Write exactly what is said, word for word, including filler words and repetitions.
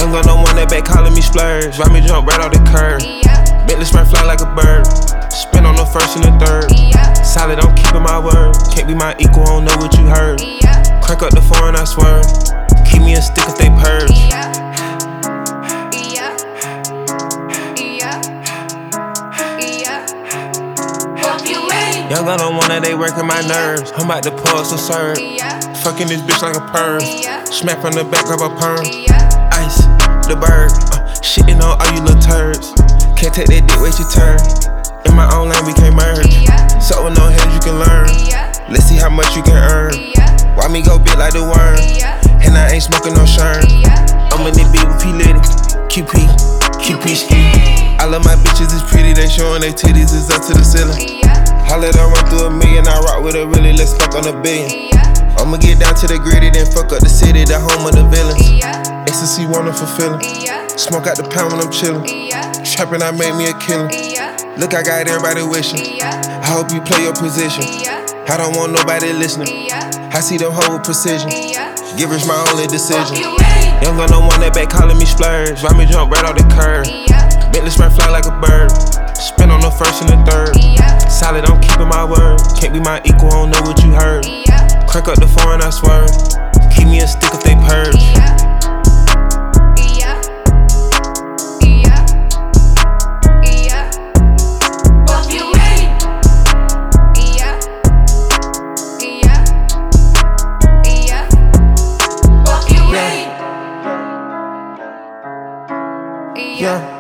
Young gun no one that back calling me splurge. Ride me jump right off the curb. Bentley sprint fly like a bird. Spin on the first and the third. Solid, I'm keeping my word. Can't be my equal, I don't know what you heard. Crack up the foreign, I swear. Keep me a stick if they purge. Young gun don't wanna, they working my nerves. I'm about to pull some serve. Fucking this bitch like a perm. Smack from the back of a perm. Ice, the bird. Uh, shitting on all you little turds. Can't take that dick, wait your turn. In my own lane, we can't merge. So with no heads, you can learn. Let's see how much you can earn. Why me go big like the worm? And I ain't smoking no shern. I'm in the beat with P. Litty. Q P, Q P ski. I love my bitches, it's pretty. They showing their titties, it's up to the ceiling. I let her run through a million, I rock with her really, let's fuck on a billion. I'ma get down to the gritty, then fuck up the city, the home of the villains. Ecstasy, wonderful feeling. Smoke out the pound when I'm chillin'. Trappin', I made me a killer. Look, I got everybody wishing. I hope you play your position. I don't want nobody listening. I see them hold with precision. Give us my only decision. Young gun no one that back calling me splurge. Ride me jump right off the curb. Bentley sprint fly like a bird. Spin on the first and the third. Solid, I'm keeping my word. Can't be my equal, I don't know what you heard. Crack up the foreign, I swear. Keep me a stick if they purge. Yeah.